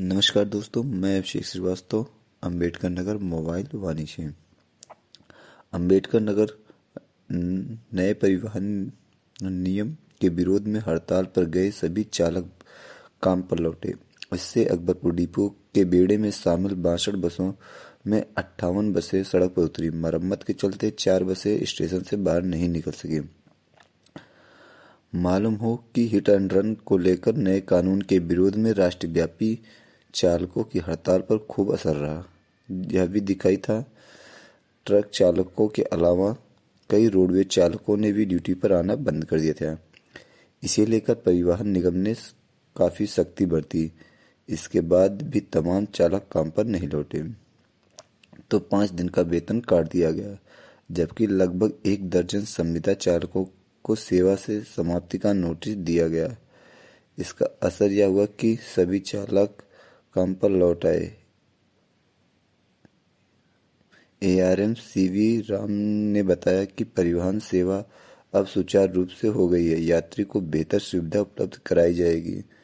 नमस्कार दोस्तों, मैं अभिषेक श्रीवास्तव, अंबेडकर नगर, मोबाइल वाणी। अंबेडकर नगर नए परिवहन नियम के विरोध में हड़ताल पर गए सभी चालक काम पर लौटे। इससे अकबरपुर डिपो के बेड़े में शामिल 62 बसों में 58 बसें सड़क पर उतरी। मरम्मत के चलते 4 बसें स्टेशन से बाहर नहीं निकल सकी। मालूम हो कि हिट एंड रन को लेकर नए कानून के विरोध में राष्ट्रव्यापी चालकों की हड़ताल पर खूब असर रहा। यह भी दिखाई था। ट्रक चालकों के अलावा कई रोडवेज चालकों ने भी ड्यूटी पर आना बंद कर दिया था। इसे लेकर परिवहन निगम ने काफी सख्ती बरती। इसके बाद भी तमाम चालक काम पर नहीं लौटे तो 5 दिन का वेतन काट दिया गया, जबकि लगभग 1 दर्जन संविदा चालकों को सेवा से समाप्ति का नोटिस दिया गया। इसका असर यह हुआ कि सभी चालक काम पर लौट आए। एआरएम सीवी राम ने बताया कि परिवहन सेवा अब सुचारू रूप से हो गई है। यात्री को बेहतर सुविधा उपलब्ध कराई जाएगी।